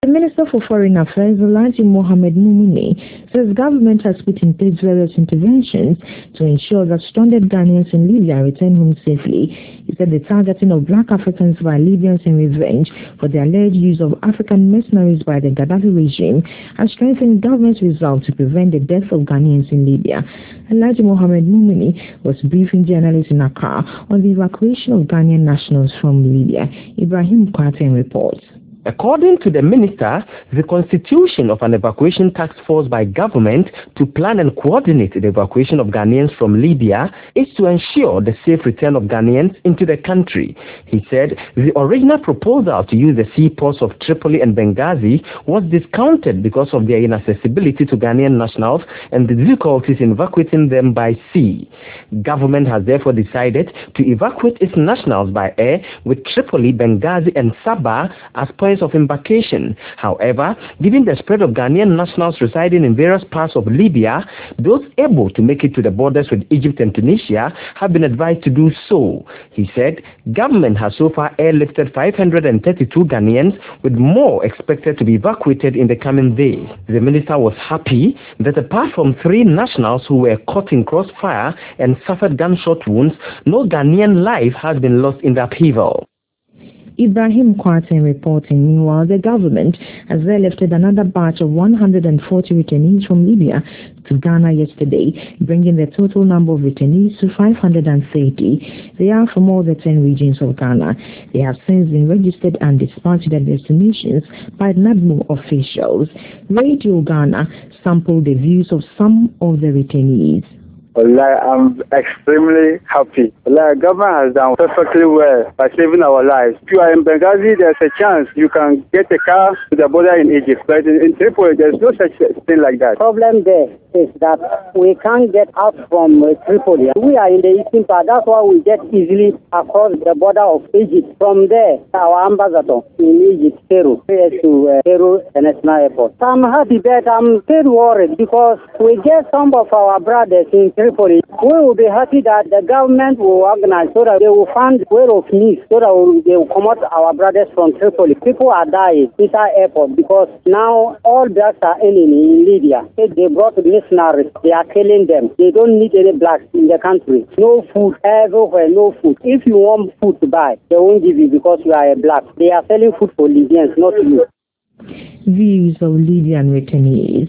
The Minister for Foreign Affairs, Alhaji Mohammed Mumuni, says government has put in place various interventions to ensure that stranded Ghanaians in Libya return home safely. He said the targeting of black Africans by Libyans in revenge for the alleged use of African mercenaries by the Gaddafi regime has strengthened government's resolve to prevent the death of Ghanaians in Libya. Alhaji Mohammed Mumuni was briefing journalists in Accra on the evacuation of Ghanaian nationals from Libya. Ibrahim Kwaten reports. According to the minister, the constitution of an evacuation task force by government to plan and coordinate the evacuation of Ghanaians from Libya is to ensure the safe return of Ghanaians into the country. He said the original proposal to use the seaports of Tripoli and Benghazi was discounted because of their inaccessibility to Ghanaian nationals and the difficulties in evacuating them by sea. Government has therefore decided to evacuate its nationals by air with Tripoli, Benghazi and Sabah as points of embarkation. However, given the spread of Ghanaian nationals residing in various parts of Libya, those able to make it to the borders with Egypt and Tunisia have been advised to do so. He said government has so far airlifted 532 Ghanaians, with more expected to be evacuated in the coming days. The minister was happy that apart from 3 nationals who were caught in crossfire and suffered gunshot wounds, no Ghanaian life has been lost in the upheaval. Ibrahim Kwaten reporting. Meanwhile, the government has airlifted another batch of 140 returnees from Libya to Ghana yesterday, bringing the total number of returnees to 530. They are from all the 10 regions of Ghana. They have since been registered and dispatched to their destinations by NADMO officials. Radio Ghana sampled the views of some of the returnees. I'm extremely happy. Government has done perfectly well by saving our lives. If you are in Benghazi, there's a chance you can get a car to the border in Egypt. But in Tripoli, there's no such thing like that. Problem there is that we can't get out from Tripoli. We are in the eastern part. That's why we get easily across the border of Egypt. From there, our ambassador in Egypt, Cairo, to Cairo International Airport. I'm happy, but I'm still worried because we get some of our brothers in Tripoli. We will be happy that the government will organize so that they will find way of means so that they will come out our brothers from Tripoli. People are dying inside airport because now all blacks are enemy in Libya. They brought mercenaries. They are killing them. They don't need any blacks in the country. No food everywhere, no food. If you want food to buy, they won't give you because you are a black. They are selling food for Libyans, not you. Views of Libyan returnees.